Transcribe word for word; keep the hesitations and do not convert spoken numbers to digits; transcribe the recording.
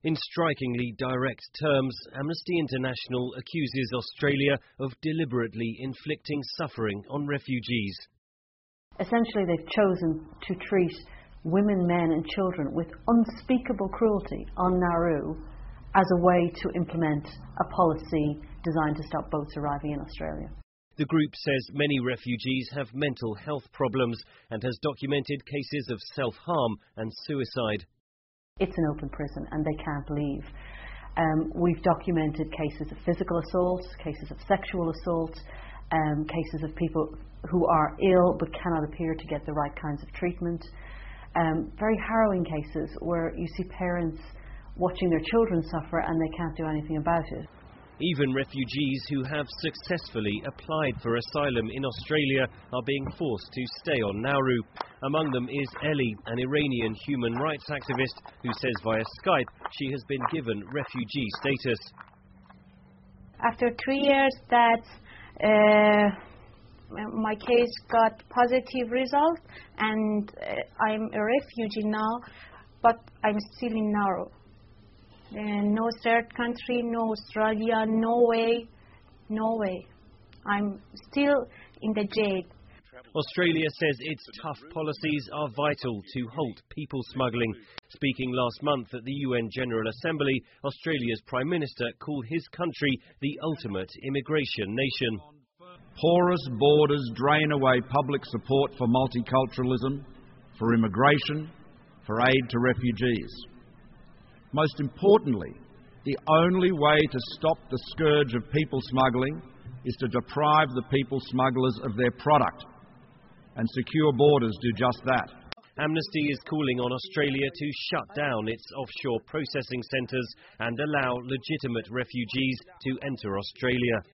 In strikingly direct terms, Amnesty International accuses Australia of deliberately inflicting suffering on refugees. Essentially, they've chosen to treat women, men and children with unspeakable cruelty on Nauru as a way to implement a policy designed to stop boats arriving in Australia. The group says many refugees have mental health problems and has documented cases of self-harm and suicide. It's an open prison and they can't leave. Um, we've documented cases of physical assault, cases of sexual assault, um, cases of people who are ill but cannot appear to get the right kinds of treatment. Um, very harrowing cases where you see parents watching their children suffer and they can't do anything about it. Even refugees who have successfully applied for asylum in Australia are being forced to stay on Nauru. Among them is Ellie, an Iranian human rights activist who says via Skype she has been given refugee status. After three years that uh, my case got positive result and uh, I'm a refugee now, but I'm still in Nauru. Uh, no third country, no Australia, no way, no way. I'm still in the jail. Australia says its tough policies are vital to halt people smuggling. Speaking last month at the U N General Assembly, Australia's Prime Minister called his country the ultimate immigration nation. Porous borders drain away public support for multiculturalism, for immigration, for aid to refugees. Most importantly, the only way to stop the scourge of people smuggling is to deprive the people smugglers of their product, and secure borders do just that. Amnesty is calling on Australia to shut down its offshore processing centres and allow legitimate refugees to enter Australia.